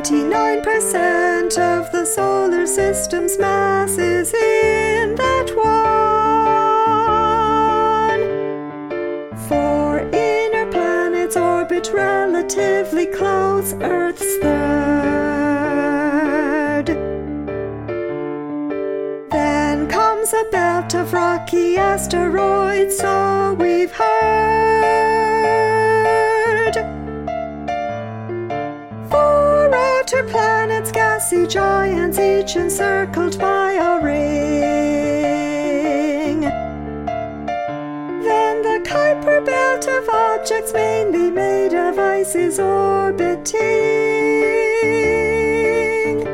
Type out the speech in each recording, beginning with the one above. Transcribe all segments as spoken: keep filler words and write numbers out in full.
ninety-nine percent of the solar system's mass is in that one. Four inner planets orbit relatively close, Earth's third. Then comes a belt of rocky asteroids, so we've heard. Four outer planets, gassy giants, each encircled by a ring. Then the Kuiper belt of objects mainly made of ice is orbiting.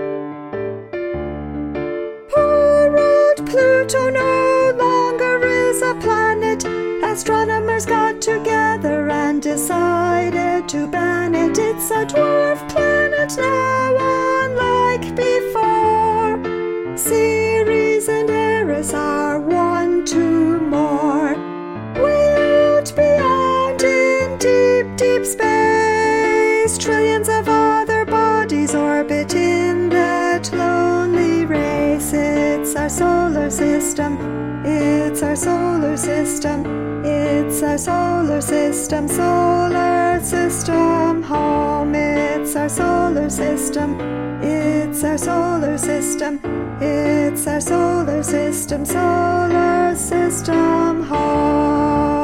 Poor old Pluto no longer is a planet. Astronomers got together and decided to ban it. It's a dwarf planet now, unlike before. Ceres and Eris are one, two more. Way out beyond in deep, deep space, trillions of other bodies orbit in that lonely race. It's our solar system. It's our solar system. It's our solar system, solar system home. It's our solar system. It's our solar system. It's our solar system, solar system home.